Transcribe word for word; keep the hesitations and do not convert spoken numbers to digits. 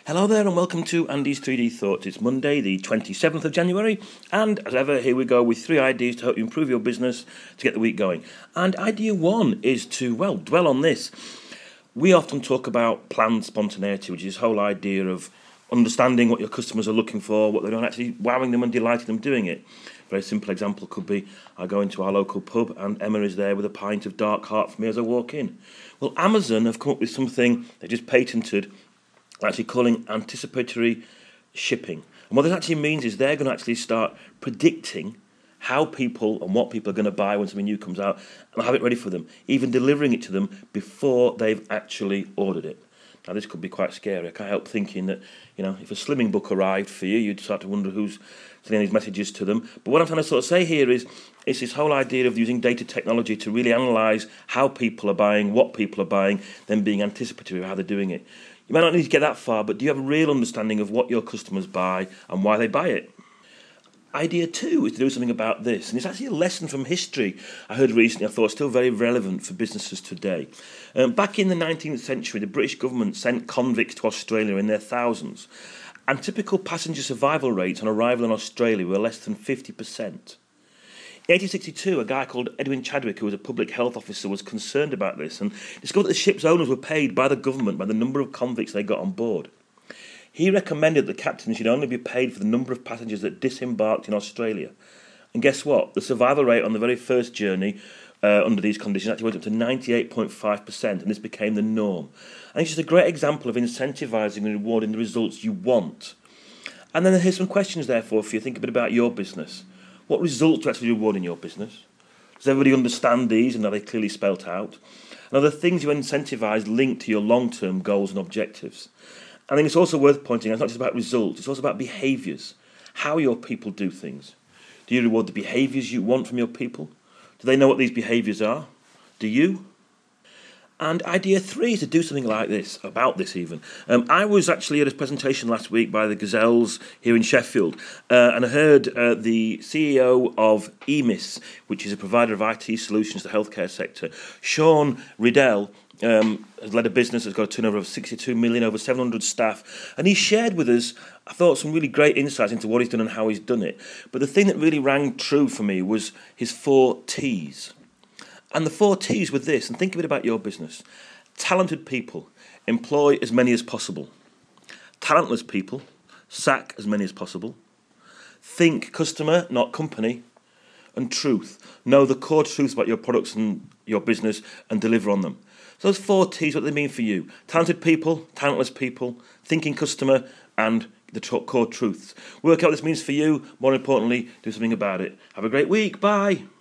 Hello there and welcome to Andy's three D Thoughts. It's Monday the twenty-seventh of January and as ever here we go with three ideas to help you improve your business to get the week going. And idea one is to, well, dwell on this. We often talk about planned spontaneity, which is this whole idea of understanding what your customers are looking for, what they're doing, actually wowing them and delighting them doing it. A very simple example could be I go into our local pub and Emma is there with a pint of dark heart for me as I walk in. Well, Amazon have come up with something they just patented, actually calling anticipatory shipping. And what this actually means is they're going to actually start predicting how people and what people are going to buy when something new comes out and have it ready for them, even delivering it to them before they've actually ordered it. Now, this could be quite scary. I can't help thinking that, you know, if a slimming book arrived for you, you'd start to wonder who's sending these messages to them. But what I'm trying to sort of say here is, it's this whole idea of using data technology to really analyse how people are buying, what people are buying, then being anticipatory of how they're doing it. You might not need to get that far, but do you have a real understanding of what your customers buy and why they buy it? Idea two is to do something about this, and it's actually a lesson from history I heard recently I thought still very relevant for businesses today. Um, back in the nineteenth century, the British government sent convicts to Australia in their thousands, and typical passenger survival rates on arrival in Australia were less than fifty percent. In eighteen sixty-two, a guy called Edwin Chadwick, who was a public health officer, was concerned about this and discovered that the ship's owners were paid by the government by the number of convicts they got on board. He recommended that captains should only be paid for the number of passengers that disembarked in Australia. And guess what? The survival rate on the very first journey uh, under these conditions actually went up to ninety-eight point five percent, and this became the norm. And it's just a great example of incentivising and rewarding the results you want. And then here's some questions, therefore, for you. Think a bit about your business. What results do you actually reward in your business? Does everybody understand these and are they clearly spelt out? And are the things you incentivise linked to your long-term goals and objectives? I think it's also worth pointing out, it's not just about results, it's also about behaviours. How your people do things. Do you reward the behaviours you want from your people? Do they know what these behaviours are? Do you? And idea three is to do something like this, about this even. Um, I was actually at a presentation last week by the Gazelles here in Sheffield, uh, and I heard uh, the C E O of E M I S, which is a provider of I T solutions to the healthcare sector, Sean Riddell, um, has led a business that's got a turnover of sixty-two million, over seven hundred staff, and he shared with us, I thought, some really great insights into what he's done and how he's done it. But the thing that really rang true for me was his four T's. And the four T's with this, and think a bit about your business. Talented people, employ as many as possible. Talentless people, sack as many as possible. Think customer, not company. And truth, know the core truths about your products and your business and deliver on them. So those four T's, what do they mean for you? Talented people, talentless people, thinking customer, and the t- core truths. Work out what this means for you. More importantly, do something about it. Have a great week. Bye.